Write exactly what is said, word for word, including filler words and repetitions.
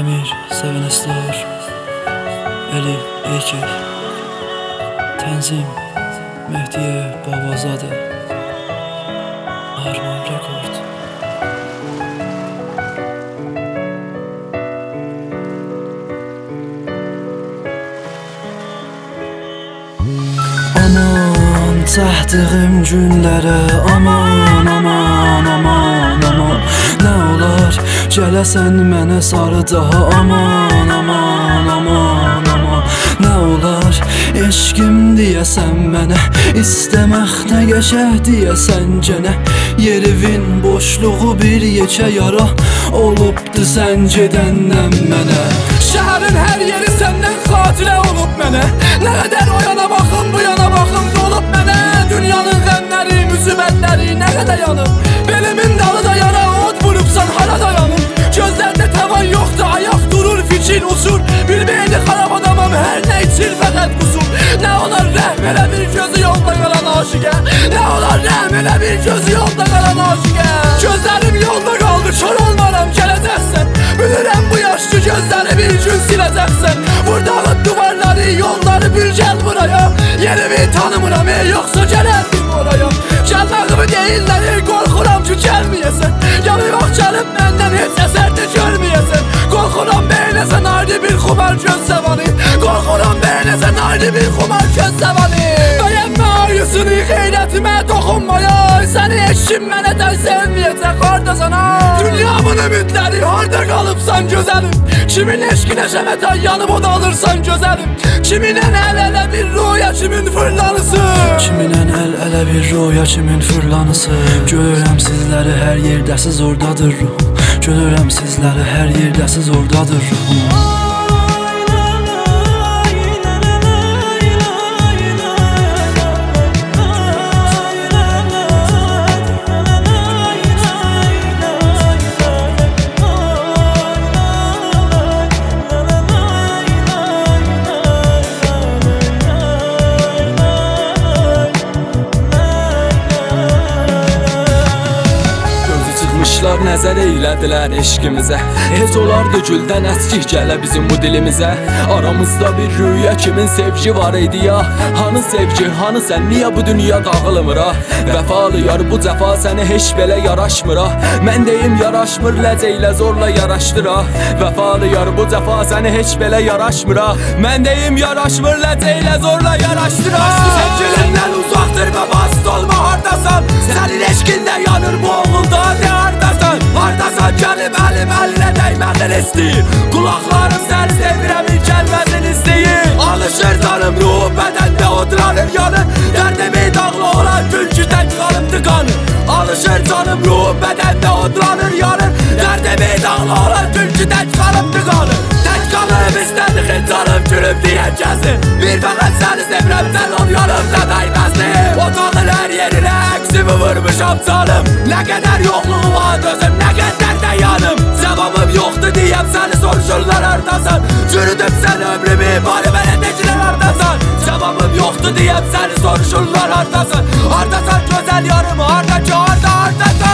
Emir Sevinestər, Eli Eykey, Tənzim Mehdiye Babazadə, Arman Rekord. Aman çahdığım günlərə, aman, aman, aman, aman. Nə olar gələsən mənə sarı daha, aman, aman, aman, aman. Nə olar eşqim deyəsən mənə, istəmək nə qəşəh deyəsən gənə. Yerivin boşluğu bir yekə yara olubdu sən gedəndən mənə. Şəhərin hər yeri səndən xatirə olub mənə. Nə qədər o yana baxım, bu yana baxım dolub mənə. Dünyanın qəmləri, müsibətləri nə qədər yanıb. Belimin dalı da yara, od vurubsan hala dayanıb. Gözlərdə tavan yoxdur, ayaq durur, fikir uçur. Bilməyəni xarab adamam, hər nə içir fəqət qusur. Nə olar rəhm elə bir gözü yolda qalan aşiqə. Nə olar rəhm elə bir gözü yolda qalan aşiqə. Gözlərim yolda qaldı, kör olmaram, gələcəksən. Bilirəm bu yaşlı gözləri bir gün siləcəksən. Buradağın duvarları, yolları bir gəl buraya. Yerimi tanımıram, ey yoxsa gələrdim oraya. Gəlməyimi deyirlər, ey qorxuram ki gəlməyəsən. Yanı vaxt gəlib məndən heç əsər də görməyəsən. Qorxuram beynəsən ayrı bir xumar göz zamanı. Qorxuram beynəsən ayrı bir xumar göz zamanı. Bəyənmə ayısını xeyrətimə toxunmaya. Səni eşim mənə də sevməyəcək hardasan ha. Dünyamın ümidləri harda qalıbsan gözəlim. Kimin eşqinə şəmətən yanıb o da alırsan gözəlim. Kiminən əl-ələ bir rüya kimin fırlanısı. Kiminən əl-ələ bir rüya kimin fırlanısı. Görürəm sizləri hər yerdəsiz ordadır ruhum. Görürəm sizləri hər yerdəsiz ordadır ruhum. Nəzər eylədilər eşqimizə. Heç olardı güldən əskik gələ bizim bu dilimizə. Aramızda bir rüya kimin sevgi var idi ya. Hanı sevgi, hanı sən, niyə bu dünya dağılmır ha. Vəfalı yar bu cəfa səni heç belə yaraşmır ha. Mən deyim yaraşmır, ləcəylə zorla yaraşdır ha. Vəfalı yar bu cəfa səni heç belə yaraşmır ha. Mən deyim yaraşmır, ləcəylə zorla yaraşdır ha. Sən gülündən uzaqdır və basit olma hardasan. Sənin eşqində yanır bu oğulda ne hardasan. Hardasan gəlib əlim əlinə dəymədin istəyir. Qulaqlarım səni sevirəm ilk gəlməsin istəyir. Alışır canım ruh bədəndə oduranır yanır. Dərdimi dağlı olan günkü tək qalıbdı qanır. Alışır canım ruh bədəndə oduranır yanır. Dərdimi dağlı olan günkü tək qalıbdı qanır. Tək qalıb istədik heç canım gülüb deyən kəsin. Bir fəqət səni sevirəm sən ol yanımda dəyməzdim. Otağın hər yerinə əksimi vurmuşam canım. Nə qədər yoxluğu var özüm, nə qədər də yanım. Cavabım yoxdur deyəm səni soruşurlar hardasan. Çürüdüm sən ömrümü bari mənə dekilər hardasan. Cavabım yoxdur deyəm səni soruşurlar hardasan. Hardasan gözəl yarım, harda ki harda hardasan.